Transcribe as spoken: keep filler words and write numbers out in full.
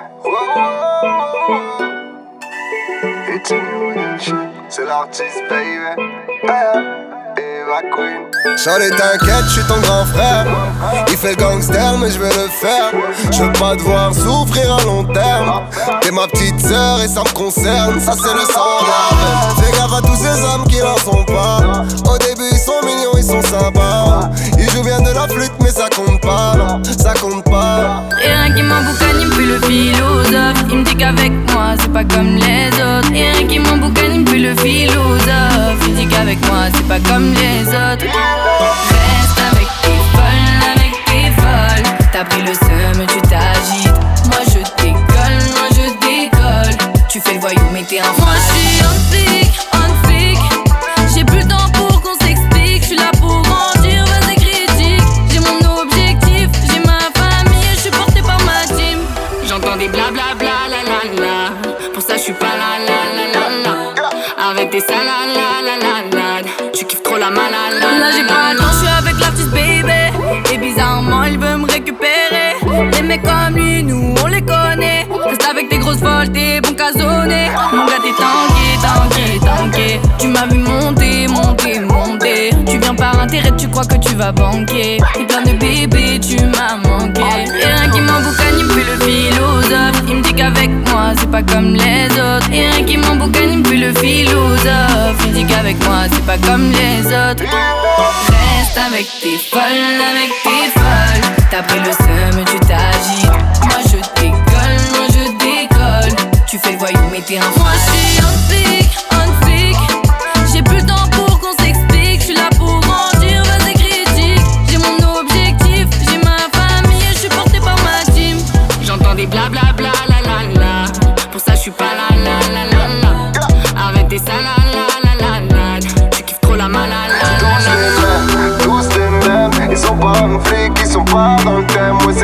C'est l'artiste, baby. Et ma queen. Shawty t'inquiète, je suis ton grand frère. Il fait le gangster mais je vais le faire. Je veux pas te voir souffrir à long terme. T'es ma petite sœur et ça me concerne. Ça c'est le sang d'arbre. Fais gaffe à tous ces hommes qui n'en sont pas. Au début ils sont mignons, ils sont sympas. Ils jouent bien de la flûte mais ça compte pas. Non, ça compte pas. Et rien qui m'emboucane, il me fait le philosophe. Il me dit qu'avec moi c'est pas comme les autres. Et rien qui m'emboucane, il me fait le philosophe. Il dit qu'avec moi c'est pas comme les autres. Reste avec tes folles, avec tes folles. T'as pris le seum, tu t'agites. Moi je décolle, moi je décolle. Tu fais le voyou mais t'es un fan. Moi je suis on flic, on flic. J'ai plus le temps pour qu'on s'explique. Je suis là pour grandir, vas-y critique. J'ai mon objectif, j'ai ma famille. Je suis porté par ma team. J'entends des blablabla la la la. Pour ça je suis pas la la la la la. Arrêtez ça la la la la la. Tu kiffes trop la malade. Là j'ai pas le temps, je suis avec l'artiste baby. Et bizarrement il veut me récupérer. Les mecs comme lui, nous on les connaît. Reste avec tes grosses folles, t'es bon casonné. Mon gars t'es tanké, tanké, tanké. Tu m'as vu monter, monter, monter. Tu viens par intérêt, tu crois que tu vas banquer. T'es plein de bébés, tu m'as manqué. Et rien qui m'emboucane, il me fait le philosophe. Il me dit qu'avec moi c'est pas comme les autres. Et rien qui m'emboucane, il me fait le philosophe. Il dit qu'avec moi c'est pas comme les autres. Reste avec tes folles, avec tes folles. T'as pris le seum, tu t'agites. Moi je décolle, moi je décolle. Tu fais le voyou mais t'es un fan. Moi je suis on flic, on flic. J'ai plus le temps pour qu'on s'explique. Je suis là pour grandir, vas-y critique. J'ai mon objectif, j'ai ma famille. Je suis porté par ma team. J'entends des blablabla la la la. Pour ça je suis pas la la la la la. Arrêtez ça la la la la la. Tu kiffes trop la malade. Tous les mêmes, tous les mêmes. Ils sont pas en flic, ils sont pas dans le thème. Ouais,